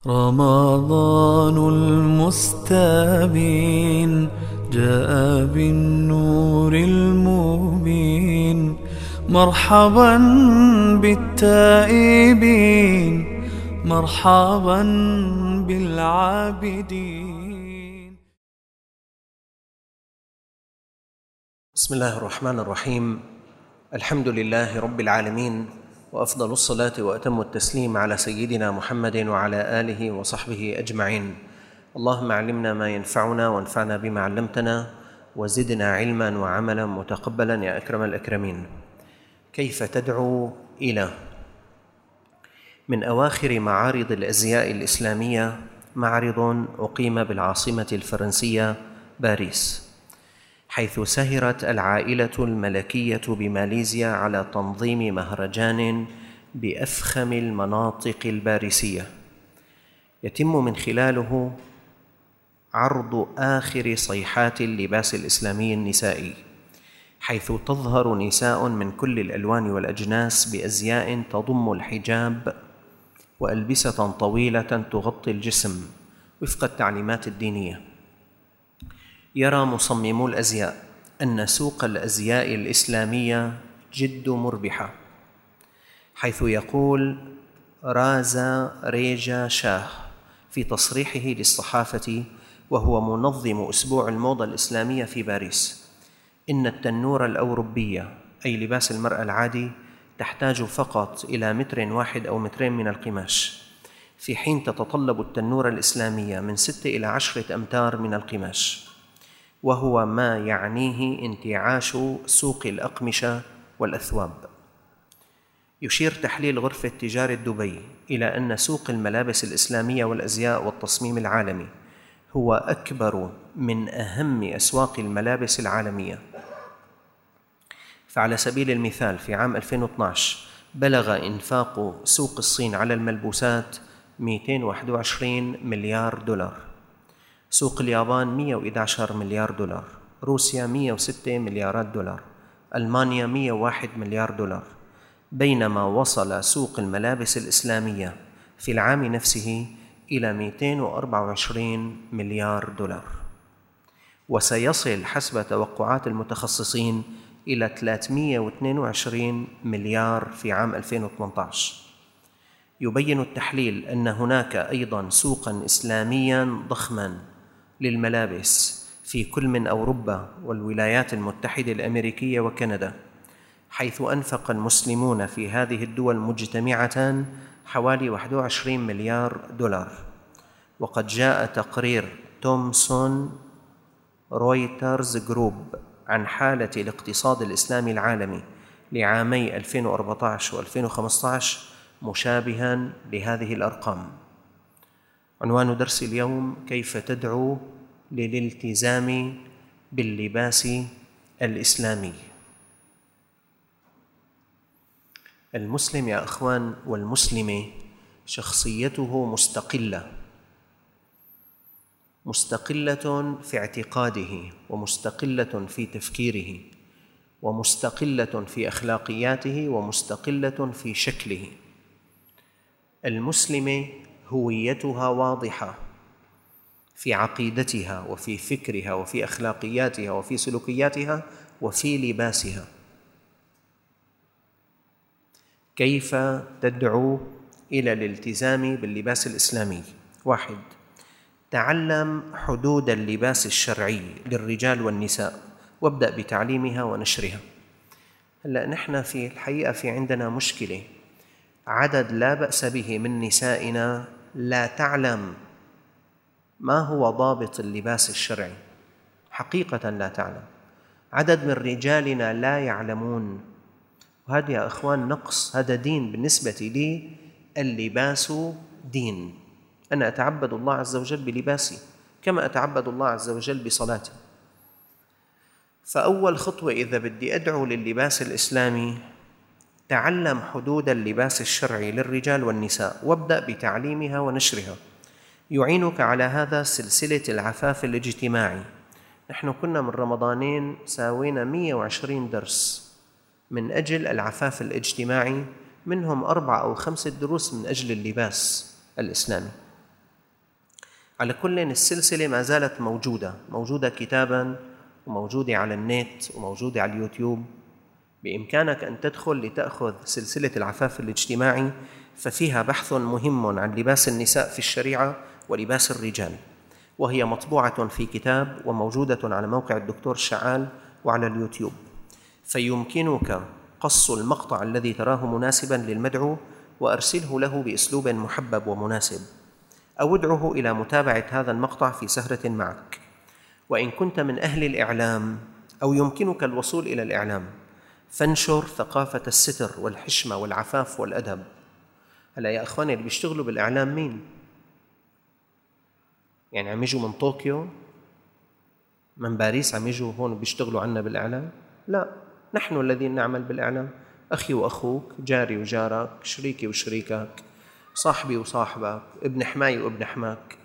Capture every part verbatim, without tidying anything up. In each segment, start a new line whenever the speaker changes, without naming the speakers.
رمضان المستبين جاء بالنور المبين، مرحبا بالتائبين، مرحبا بالعابدين.
بسم الله الرحمن الرحيم. الحمد لله رب العالمين، وأفضل الصلاة وأتم التسليم على سيدنا محمد وعلى آله وصحبه أجمعين. اللهم علمنا ما ينفعنا وانفعنا بما علمتنا، وزدنا علما وعملا متقبلا يا أكرم الأكرمين. كيف تدعو إلى؟ من أواخر معارض الأزياء الإسلامية معرض أقيم بالعاصمة الفرنسية باريس، حيث سهرت العائلة الملكية بماليزيا على تنظيم مهرجان بأفخم المناطق الباريسية، يتم من خلاله عرض آخر صيحات اللباس الإسلامي النسائي، حيث تظهر نساء من كل الألوان والأجناس بأزياء تضم الحجاب وألبسة طويلة تغطي الجسم وفق التعليمات الدينية. يرى مصممو الأزياء أن سوق الأزياء الإسلامية جد مربحة، حيث يقول رازا ريجا شاه في تصريحه للصحافة وهو منظم أسبوع الموضة الإسلامية في باريس: إن التنورة الأوروبية، أي لباس المرأة العادي، تحتاج فقط إلى متر واحد أو مترين من القماش، في حين تتطلب التنورة الإسلامية من ستة إلى عشرة أمتار من القماش، وهو ما يعنيه انتعاش سوق الأقمشة والأثواب. يشير تحليل غرفة تجارة دبي إلى أن سوق الملابس الإسلامية والأزياء والتصميم العالمي هو أكبر من أهم أسواق الملابس العالمية. فعلى سبيل المثال في عام ألفين واثني عشر بلغ إنفاق سوق الصين على الملبوسات مئتين وواحد وعشرين مليار دولار، سوق اليابان مئة وإحدى عشر مليار دولار، روسيا مئة وستة مليارات دولار، ألمانيا مئة وواحد مليار دولار، بينما وصل سوق الملابس الإسلامية في العام نفسه إلى مئتين وأربعة وعشرين مليار دولار، وسيصل حسب توقعات المتخصصين إلى ثلاثمئة واثنين وعشرين مليار في عام ألفين وثمانية عشر. يبين التحليل أن هناك أيضاً سوقاً إسلامياً ضخماً للملابس في كل من أوروبا والولايات المتحدة الأمريكية وكندا، حيث أنفق المسلمون في هذه الدول مجتمعة حوالي واحد وعشرين مليار دولار. وقد جاء تقرير تومسون رويترز جروب عن حالة الاقتصاد الإسلامي العالمي لعامي ألفين وأربعة عشر وألفين وخمسة عشر مشابها لهذه الأرقام. عنوان درس اليوم: كيف تدعو للالتزام باللباس الإسلامي. المسلم يا أخوان والمسلمة شخصيته مستقلة، مستقلة في اعتقاده، ومستقلة في تفكيره، ومستقلة في أخلاقياته، ومستقلة في شكله. المسلمة هويتها واضحة في عقيدتها وفي فكرها وفي أخلاقياتها وفي سلوكياتها وفي لباسها. كيف تدعو إلى الالتزام باللباس الإسلامي؟ واحد، تعلم حدود اللباس الشرعي للرجال والنساء، وابدأ بتعليمها ونشرها. هلأ نحن في الحقيقة في عندنا مشكلة، عدد لا بأس به من نسائنا لا تعلم ما هو ضابط اللباس الشرعي، حقيقة لا تعلم. عدد من رجالنا لا يعلمون، وهذا يا أخوان نقص. هذا دين بالنسبة لي، اللباس دين. أنا أتعبد الله عز وجل بلباسي كما أتعبد الله عز وجل بصلاتي. فأول خطوة إذا بدي أدعو لللباس الإسلامي، تعلم حدود اللباس الشرعي للرجال والنساء، وابدأ بتعليمها ونشرها. يعينك على هذا سلسلة العفاف الاجتماعي. نحن كنا من رمضانين ساوينا مئة وعشرين درس من أجل العفاف الاجتماعي، منهم أربعة أو خمسة دروس من أجل اللباس الإسلامي. على كل السلسلة ما زالت موجودة، موجودة كتاباً وموجودة على النت وموجودة على اليوتيوب. بإمكانك أن تدخل لتأخذ سلسلة العفاف الاجتماعي، ففيها بحث مهم عن لباس النساء في الشريعة ولباس الرجال، وهي مطبوعة في كتاب وموجودة على موقع الدكتور شعال وعلى اليوتيوب. فيمكنك قص المقطع الذي تراه مناسباً للمدعو وأرسله له بأسلوب محبب ومناسب، أو ادعه إلى متابعة هذا المقطع في سهرة معك. وإن كنت من أهل الإعلام أو يمكنك الوصول إلى الإعلام، فانشر ثقافة الستر والحشمة والعفاف والأدب. هلا يا أخواني، اللي بيشتغلوا بالإعلام مين؟ يعني عم يجوا من طوكيو، من باريس عم يجوا هون بيشتغلوا عنا بالإعلام؟ لا، نحن الذين نعمل بالإعلام، أخي وأخوك، جاري وجارك، شريكي وشريكك، صاحبي وصاحبك، ابن حماي وابن حماك.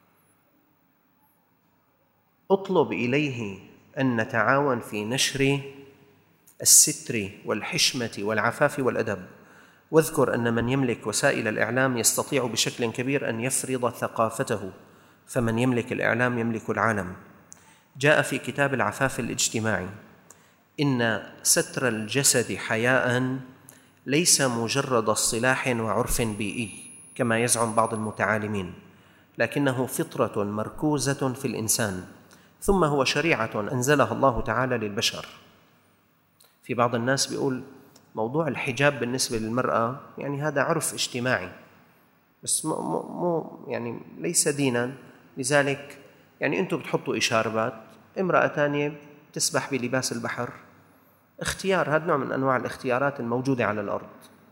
اطلب إليه أن نتعاون في نشر الستر والحشمة والعفاف والأدب، واذكر أن من يملك وسائل الإعلام يستطيع بشكل كبير أن يفرض ثقافته، فمن يملك الإعلام يملك العالم. جاء في كتاب العفاف الاجتماعي: إن ستر الجسد حياء ليس مجرد اصطلاح وعرف بيئي كما يزعم بعض المتعالمين، لكنه فطرة مركوزة في الإنسان، ثم هو شريعة أنزلها الله تعالى للبشر. في بعض الناس بيقول موضوع الحجاب بالنسبة للمرأة يعني هذا عرف اجتماعي، بس مو, مو يعني ليس دينا، لذلك يعني أنتم بتحطوا إشاربات، امرأة تانية تسبح بلباس البحر، اختيار، هذا نوع من أنواع الاختيارات الموجودة على الأرض.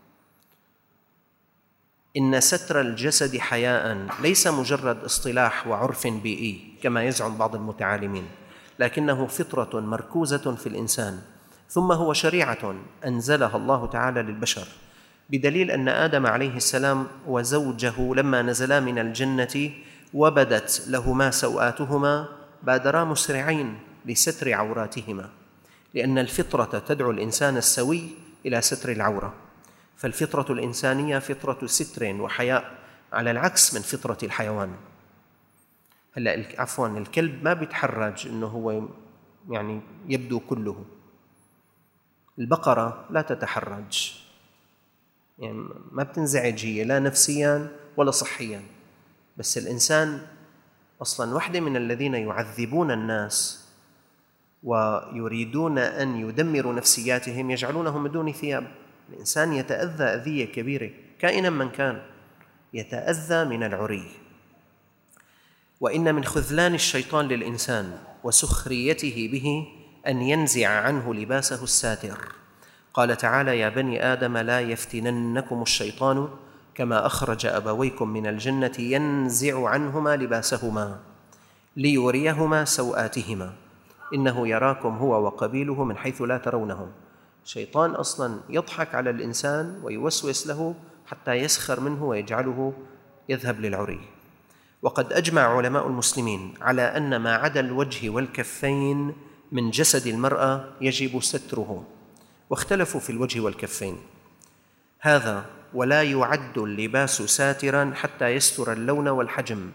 إن ستر الجسد حياء ليس مجرد اصطلاح وعرف بيئي كما يزعم بعض المتعالمين، لكنه فطرة مركوزة في الإنسان، ثم هو شريعة أنزلها الله تعالى للبشر، بدليل أن آدم عليه السلام وزوجه لما نزلا من الجنة وبدت لهما سوآتهما بادرا مسرعين لستر عوراتهما، لأن الفطرة تدعو الإنسان السوي إلى ستر العورة. فالفطرة الإنسانية فطرة ستر وحياء، على العكس من فطرة الحيوان. هلا عفوا، الكلب ما بيتحرج إنه هو يعني يبدو كله، البقرة لا تتحرج، يعني ما بتنزعج هي لا نفسيا ولا صحيا. بس الإنسان أصلاً واحدة من الذين يعذبون الناس ويريدون أن يدمروا نفسياتهم يجعلونهم بدون ثياب. الإنسان يتأذى أذية كبيرة كائناً من كان، يتأذى من العري. وإن من خذلان الشيطان للإنسان وسخريته به أن ينزع عنه لباسه الساتر. قال تعالى: يا بني آدم لا يفتننكم الشيطان كما أخرج أبويكم من الجنة ينزع عنهما لباسهما ليريهما سوآتهما إنه يراكم هو وقبيله من حيث لا ترونهم. الشيطان أصلاً يضحك على الإنسان ويوسوس له حتى يسخر منه ويجعله يذهب للعري. وقد أجمع علماء المسلمين على أن ما عدا الوجه والكفين من جسد المرأة يجب ستره، واختلفوا في الوجه والكفين. هذا ولا يعد اللباس ساتراً حتى يستر اللون والحجم.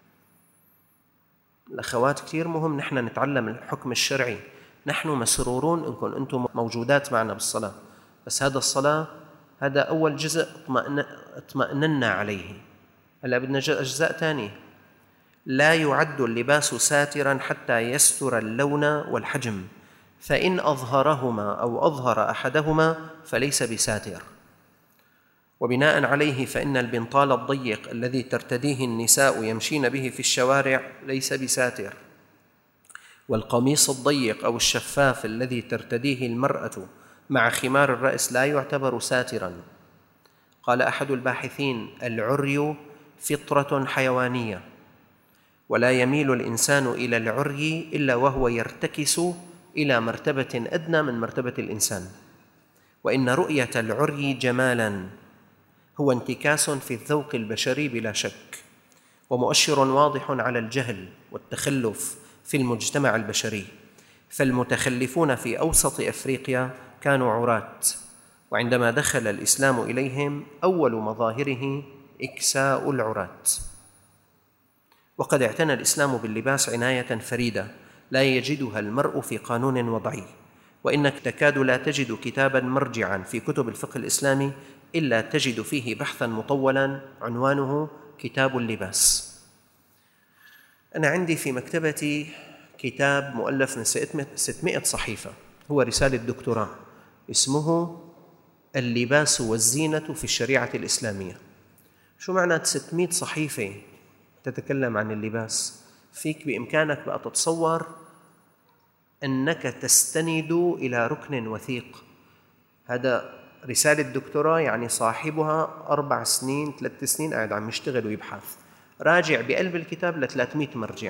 الأخوات كثير مهم نحن نتعلم الحكم الشرعي. نحن مسرورون إنكم أنتم موجودات معنا بالصلاة، بس هذا الصلاة هذا أول جزء اطمأننا عليه. هلا بدنا أجزاء تانية. لا يعد اللباس ساتراً حتى يستر اللون والحجم، فإن أظهرهما أو أظهر أحدهما فليس بساتر. وبناء عليه فإن البنطال الضيق الذي ترتديه النساء يمشين به في الشوارع ليس بساتر، والقميص الضيق أو الشفاف الذي ترتديه المرأة مع خمار الرأس لا يعتبر ساتراً. قال أحد الباحثين: العري فطرة حيوانية، ولا يميل الإنسان إلى العري إلا وهو يرتكس إلى مرتبة أدنى من مرتبة الإنسان. وإن رؤية العري جمالاً هو انتكاس في الذوق البشري بلا شك، ومؤشر واضح على الجهل والتخلف في المجتمع البشري. فالمتخلفون في أوسط أفريقيا كانوا عراة، وعندما دخل الإسلام إليهم أول مظاهره إكساء العراة. وقد اعتنى الإسلام باللباس عناية فريدة لا يجدها المرء في قانون وضعي، وإنك تكاد لا تجد كتابا مرجعا في كتب الفقه الإسلامي إلا تجد فيه بحثا مطولا عنوانه كتاب اللباس. أنا عندي في مكتبتي كتاب مؤلف من ستمائة صحيفة، هو رسالة دكتوراه، اسمه اللباس والزينة في الشريعة الإسلامية. شو معنى ستمائة صحيفة تتكلم عن اللباس؟ فيك بإمكانك بقى تتصور أنك تستند إلى ركن وثيق. هذا رسالة دكتوراه، يعني صاحبها أربع سنين ثلاث سنين قاعد عم يشتغل ويبحث، راجع بقلب الكتاب ل ثلاثمائة مرجع.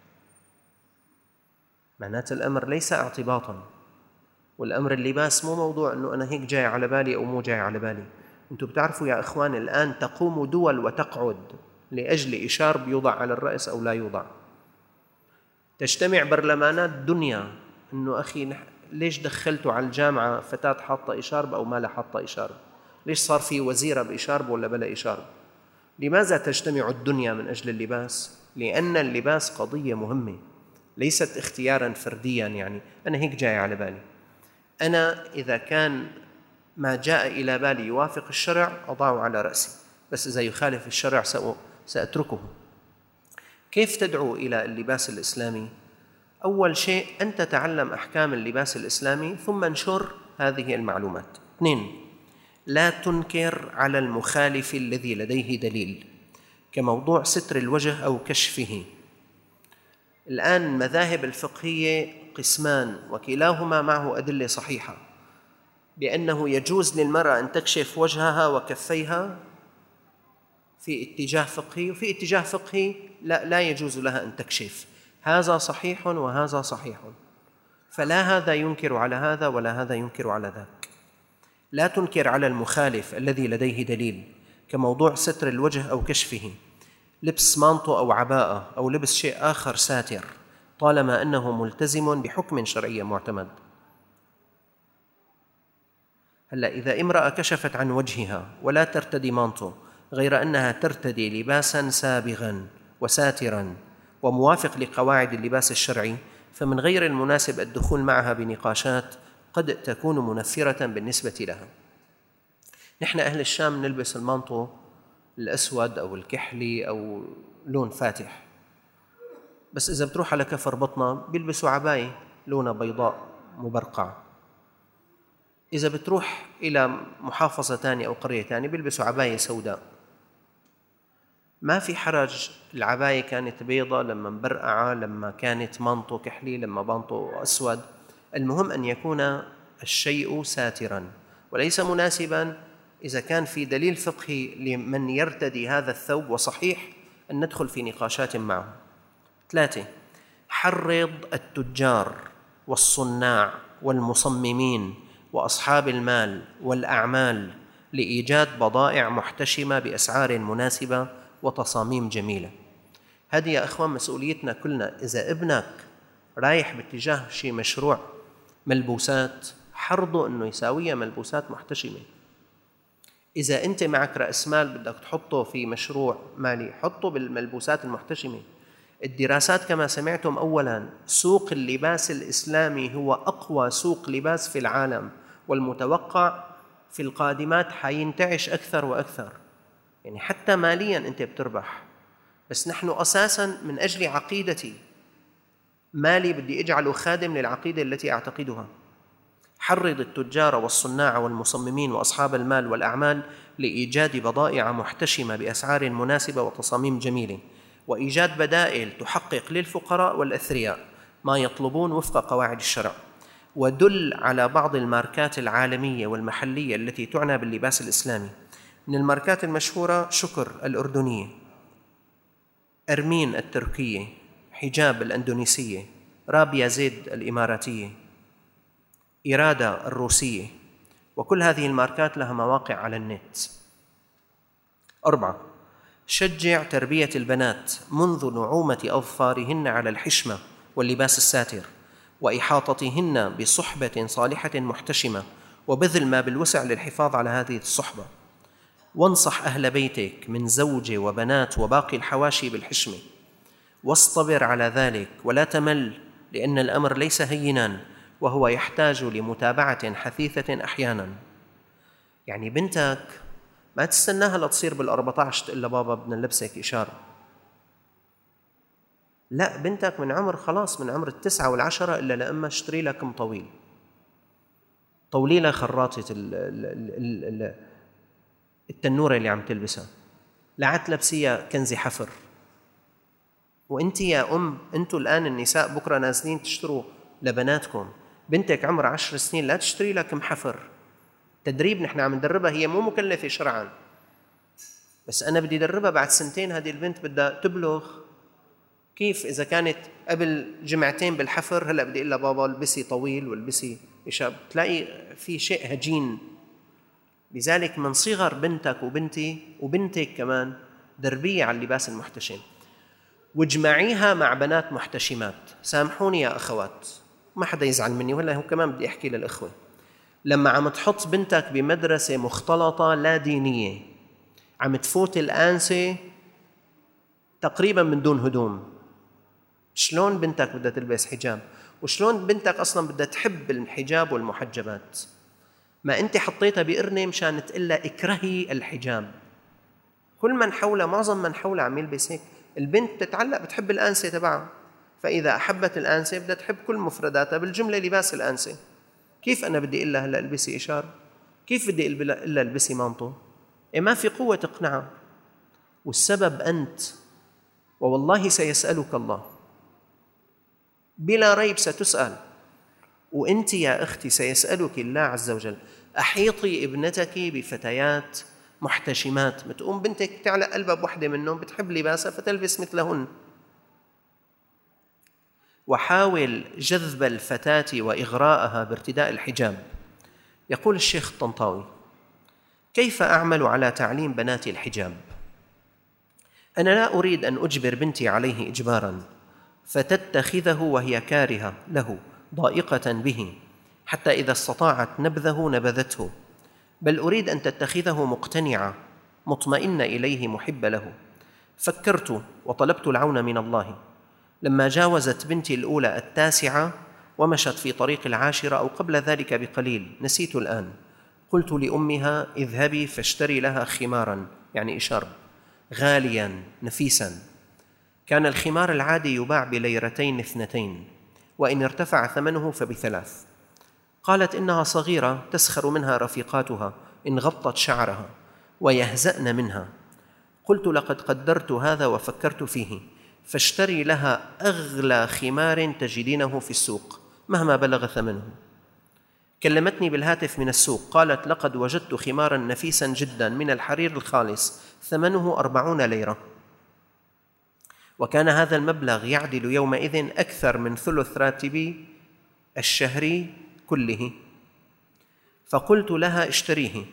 معنات الأمر ليس اعتباطا، والأمر اللباس مو موضوع أنه أنا هيك جاي على بالي أو مو جاي على بالي. أنتم بتعرفوا يا إخوان الآن تقوم دول وتقعد لأجل إشارب يوضع على الرأس أو لا يوضع. تجتمع برلمانات دنيا أنه أخي ليش دخلتوا على الجامعة فتاة حاطة إشارب أو ما لا حاطة إشارب؟ ليش صار في وزيرة بإشارب ولا بلا إشارب؟ لماذا تجتمع الدنيا من أجل اللباس؟ لأن اللباس قضية مهمة، ليست اختياراً فردياً، يعني أنا هيك جاي على بالي. أنا إذا كان ما جاء إلى بالي يوافق الشرع أضعه على رأسي، بس إذا يخالف الشرع سأتركه. كيف تدعو إلى اللباس الإسلامي؟ أول شيء أن تتعلم أحكام اللباس الإسلامي ثم انشر هذه المعلومات. اثنين، لا تنكر على المخالف الذي لديه دليل، كموضوع ستر الوجه أو كشفه. الآن المذاهب الفقهية قسمان وكلاهما معه أدلة صحيحة بأنه يجوز للمرأة أن تكشف وجهها وكفيها في اتجاه فقهي، وفي اتجاه فقهي لا, لا يجوز لها أن تكشف. هذا صحيح وهذا صحيح، فلا هذا ينكر على هذا ولا هذا ينكر على ذاك. لا تنكر على المخالف الذي لديه دليل، كموضوع ستر الوجه أو كشفه، لبس مانطو أو عباءة أو لبس شيء آخر ساتر طالما أنه ملتزم بحكم شرعي معتمد. هلأ إذا امرأة كشفت عن وجهها ولا ترتدي مانطو، غير أنها ترتدي لباساً سابغاً وساتراً وموافق لقواعد اللباس الشرعي، فمن غير المناسب الدخول معها بنقاشات قد تكون منفرة بالنسبة لها. نحن أهل الشام نلبس المانطو الأسود أو الكحلي أو لون فاتح، بس إذا بتروح على كفر بطنة بيلبسوا عباية لونها بيضاء مبرقعة. إذا بتروح إلى محافظة تانية أو قرية تانية بيلبسوا عباية سوداء. ما في حرج، العباية كانت بيضة لما مبرقعة، لما كانت مانطو كحلي، لما مانطو أسود. المهم أن يكون الشيء ساتراً، وليس مناسباً إذا كان في دليل فقهي لمن يرتدي هذا الثوب وصحيح أن ندخل في نقاشات معه. ثلاثة، حرض التجار والصناع والمصممين وأصحاب المال والأعمال لإيجاد بضائع محتشمة بأسعار مناسبة وتصاميم جميلة. هذه يا أخوان مسؤوليتنا كلنا. إذا ابنك رايح باتجاه شيء مشروع ملبوسات، حرضه أنه يساويها ملبوسات محتشمة. إذا أنت معك رأس مال بدك تحطه في مشروع مالي، حطه بالملبوسات المحتشمة. الدراسات كما سمعتم أولاً، سوق اللباس الإسلامي هو أقوى سوق لباس في العالم، والمتوقع في القادمات حينتعش أكثر وأكثر. يعني حتى مالياً أنت بتربح. بس نحن أساساً من أجل عقيدتي، مالي بدي أجعله خادم للعقيدة التي أعتقدها. حرض التجار والصناع والمصممين وأصحاب المال والأعمال لإيجاد بضائع محتشمة بأسعار مناسبة وتصاميم جميلة، وإيجاد بدائل تحقق للفقراء والأثرياء ما يطلبون وفق قواعد الشرع. ودل على بعض الماركات العالمية والمحلية التي تعنى باللباس الإسلامي. من الماركات المشهورة شكر الأردنية، أرمين التركية، حجاب الأندونيسية، رابيا زيد الإماراتية، إرادة الروسية، وكل هذه الماركات لها مواقع على النت. أربعة، شجع تربية البنات منذ نعومة أظفارهن على الحشمة واللباس الساتر، وإحاطتهن بصحبة صالحة محتشمة، وبذل ما بالوسع للحفاظ على هذه الصحبة. وانصح أهل بيتك من زوجة وبنات وباقي الحواشي بالحشمة. واصطبر على ذلك ولا تمل، لأن الأمر ليس هيناً وهو يحتاج لمتابعة حثيثة أحياناً. يعني بنتك ما تستناها لتصير بالأربعة عشر تقول لها بابا بدنا نلبسك إشارة، لا، بنتك من عمر خلاص من عمر التسعة والعشرة إلا لأما اشتري لها كم طويل، طولي لها خراطة التنورة اللي عم تلبسها، لا تلبسيها كنزي حفر. وانت يا أم، انتوا الآن النساء بكرة نازلين تشتروا لبناتكم، بنتك عمر عشر سنين لا تشتري لها كم حفر. تدريب نحن عم ندربها، هي مو مكلفة شرعاً، بس أنا بدي أدربها بعد سنتين هذه البنت بدها تبلغ. كيف إذا كانت قبل جمعتين بالحفر هلأ بدي أقول لها بابا البسي طويل والبسي إشاب، تلاقي في شيء هجين. لذلك من صغر بنتك وبنتي وبنتك كمان دربية على اللباس المحتشم، واجمعيها مع بنات محتشمات. سامحوني يا أخوات، ما حدا يزعل مني، ولا هو كمان بدي أحكي للإخوة، لما عم تحط بنتك بمدرسة مختلطة لا دينية، عم تفوت الآنسة تقريبا من دون هدوم، شلون بنتك بدها تلبس حجاب؟ وشلون بنتك أصلا بدها تحب الحجاب والمحجبات؟ ما أنت حطيتها بقرنة مشان تقلها اكرهي الحجاب. كل من حولها، معظم من حولها عم يلبس هيك. البنت بتتعلق بتحب الآنسة تبعها، فإذا أحبت الآنسة بدها تحب كل مفرداتها، بالجملة لباس الآنسة. كيف أنا بدي إلا هلأ البسي إشارة؟ كيف بدي إلا البسي مانطو؟ إيه ما في قوة تقنعها. والسبب أنت، ووالله سيسألك الله بلا ريب، ستسأل. وأنت يا أختي سيسألك الله عز وجل. أحيطي ابنتك بفتيات محتشمات، بتقوم بنتك تعلق قلبها بوحدة منهم، بتحب لباسها فتلبس مثلهن. وحاول جذب الفتاة وإغراءها بارتداء الحجاب. يقول الشيخ الطنطاوي: كيف أعمل على تعليم بناتي الحجاب؟ أنا لا أريد أن أجبر بنتي عليه إجباراً فتتخذه وهي كارهة له ضائقة به حتى إذا استطاعت نبذه نبذته، بل أريد أن تتخذه مقتنعة مطمئنة إليه محبة له. فكرت وطلبت العون من الله. لما جاوزت بنتي الأولى التاسعة ومشت في طريق العاشرة أو قبل ذلك بقليل، نسيت الآن، قلت لأمها: اذهبي فاشتري لها خماراً، يعني إشارة، غالياً نفيساً. كان الخمار العادي يباع بليرتين اثنتين، وإن ارتفع ثمنه فبثلاث. قالت إنها صغيرة تسخر منها رفيقاتها إن غطت شعرها ويهزأن منها. قلت: لقد قدرت هذا وفكرت فيه، فاشتري لها أغلى خمار تجدينه في السوق مهما بلغ ثمنه. كلمتني بالهاتف من السوق، قالت: لقد وجدت خماراً نفيساً جداً من الحرير الخالص ثمنه أربعون ليرة، وكان هذا المبلغ يعدل يومئذ أكثر من ثلث راتبي الشهري كله. فقلت لها: اشتريه.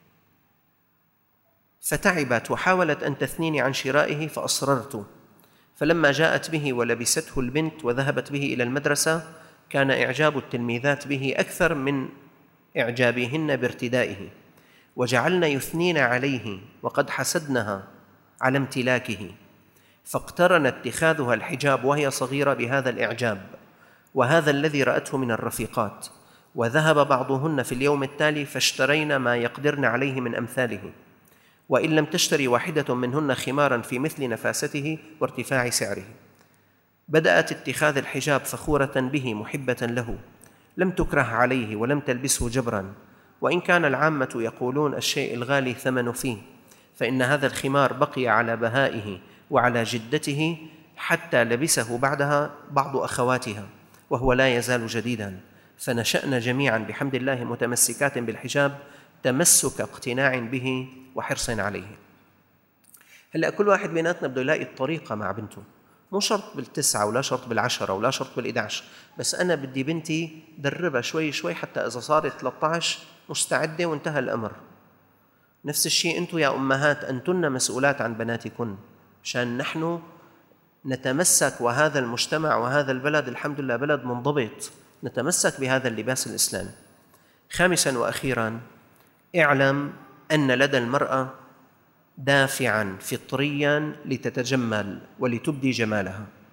فتعبت وحاولت أن تثنيني عن شرائه، فأصررت. فلما جاءت به ولبسته البنت وذهبت به إلى المدرسة، كان إعجاب التلميذات به أكثر من إعجابهن بارتدائه، وجعلن يثنين عليه وقد حسدنها على امتلاكه، فاقترن اتخاذها الحجاب وهي صغيرة بهذا الإعجاب وهذا الذي رأته من الرفيقات. وذهب بعضهن في اليوم التالي فاشترين ما يقدرن عليه من أمثاله، وإن لم تشتري واحدة منهن خماراً في مثل نفاسته وارتفاع سعره. بدأت اتخاذ الحجاب فخورة به محبة له، لم تكره عليه ولم تلبسه جبراً، وإن كان العامة يقولون الشيء الغالي ثمن فيه، فإن هذا الخمار بقي على بهائه وعلى جدته حتى لبسه بعدها بعض أخواتها وهو لا يزال جديداً. فنشأنا جميعاً بحمد الله متمسكات بالحجاب تمسك اقتناع به وحرص عليه. هلأ كل واحد بيناتنا بده يلاقي الطريقة مع بنته، مو شرط بالتسعة ولا شرط بالعشرة ولا شرط بالإدعش، بس أنا بدي بنتي دربها شوي شوي حتى إذا صارت ثلاثة عشر مستعدة وانتهى الأمر. نفس الشيء أنتم يا أمهات، أنتن مسؤولات عن بناتكن، مشان نحن نتمسك، وهذا المجتمع وهذا البلد الحمد لله بلد منضبط، نتمسك بهذا اللباس الإسلامي. خامساً وأخيراً، اعلم أن لدى المرأة دافعاً فطرياً لتتجمل ولتبدي جمالها.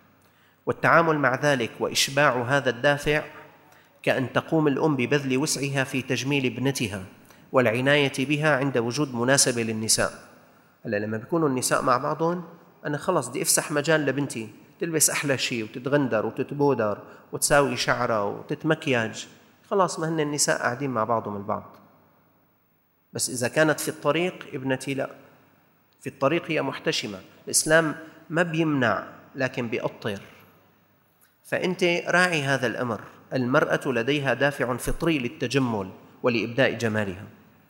والتعامل مع ذلك وإشباع هذا الدافع كأن تقوم الأم ببذل وسعها في تجميل ابنتها والعناية بها عند وجود مناسبة للنساء. هلا لما بيكونوا النساء مع بعضهم، أنا خلص بدي أفسح مجال لبنتي تلبس أحلى شيء وتتغندر وتتبودر وتساوي شعرها وتتمكياج، خلاص ما هن النساء قاعدين مع بعضهم البعض. بس إذا كانت في الطريق ابنتي لا، في الطريق هي محتشمة، الإسلام ما بيمنع لكن بيأطر. فأنت راعي هذا الأمر. المرأة لديها دافع فطري للتجمل ولإبداء جمالها.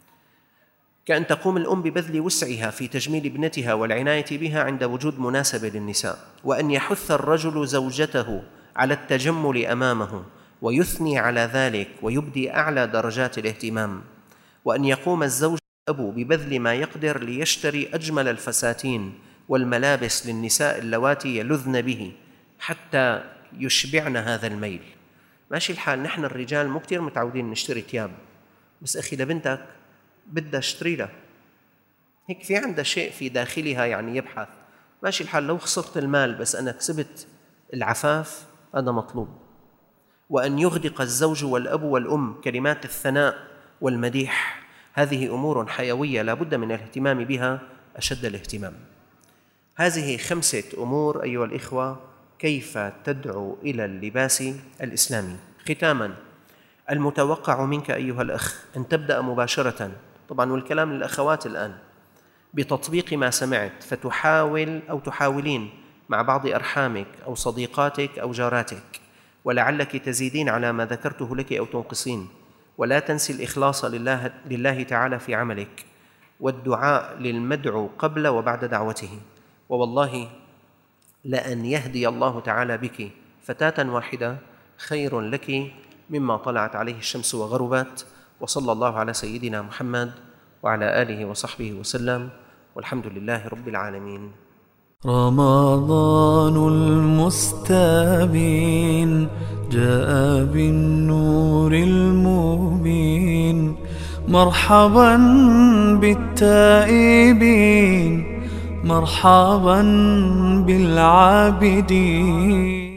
كأن تقوم الأم ببذل وسعها في تجميل ابنتها والعناية بها عند وجود مناسبة للنساء، وأن يحث الرجل زوجته على التجمل أمامه ويثني على ذلك ويبدي أعلى درجات الاهتمام، وأن يقوم الزوج أبو ببذل ما يقدر ليشتري أجمل الفساتين والملابس للنساء اللواتي يلذن به حتى يشبعن هذا الميل. ماشي الحال، نحن الرجال مو كتير متعودين نشتري ثياب، بس أخي لبنتك بدها اشتري لها، هيك في عندها شيء في داخلها يعني يبحث. ماشي الحال، لو خسرت المال بس أنا كسبت العفاف، هذا مطلوب. وأن يغدق الزوج والأب والأم كلمات الثناء والمديح، هذه أمور حيوية لا بد من الاهتمام بها أشد الاهتمام. هذه خمسة أمور أيها الإخوة كيف تدعو إلى اللباس الإسلامي. ختاماً، المتوقع منك أيها الأخ أن تبدأ مباشرة، طبعاً والكلام للأخوات الآن، بتطبيق ما سمعت، فتحاول أو تحاولين مع بعض أرحامك أو صديقاتك أو جاراتك، ولعلك تزيدين على ما ذكرته لك أو تنقصين. ولا تنسي الإخلاص لله, لله تعالى في عملك، والدعاء للمدعو قبل وبعد دعوته. ووالله لأن يهدي الله تعالى بك فتاة واحدة خير لك مما طلعت عليه الشمس وغربت. وصلى الله على سيدنا محمد وعلى آله وصحبه وسلم، والحمد لله رب العالمين.
رمضان المستبين جاء بالنور المبين، مرحبا بالتائبين، مرحبا بالعابدين.